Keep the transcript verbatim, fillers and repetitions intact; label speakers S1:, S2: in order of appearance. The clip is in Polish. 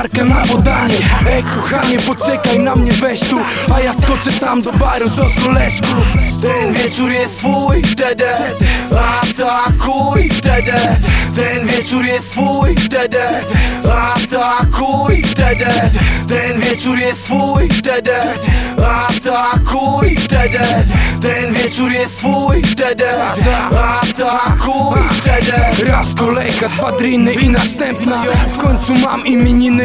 S1: markę na podanie. Ej kochanie, poczekaj na mnie, weź tu, a ja skoczę tam do baru, do koleżku.
S2: Ten wieczór jest twój, wtedy atakuj, wtedy. Ten wieczór jest twój, wtedy atakuj, wtedy. Ten wieczór jest twój, wtedy atakuj, wtedy. Ten wieczór jest twój, wtedy atakuj, wtedy.
S1: Raz kolejka, dwa driny i następna. W końcu mam imieniny.